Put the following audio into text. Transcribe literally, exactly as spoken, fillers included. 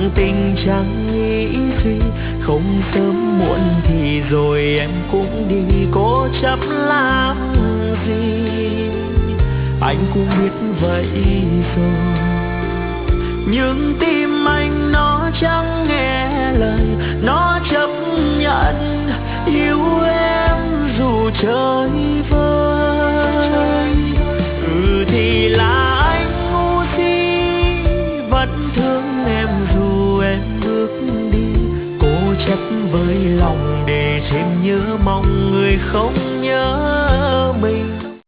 tình chẳng nghĩ suy, không sớm muộn thì rồi em cũng đi, cố chấp làm gì, anh cũng biết vậy rồi. Nhưng tim anh nó chẳng nghe lời, nó chấp nhận yêu em dù trời vơi. Ừ thì là anh ngu si, vẫn thương em dù em bước đi, cố chấp với lòng để thêm nhớ mong người không nhớ.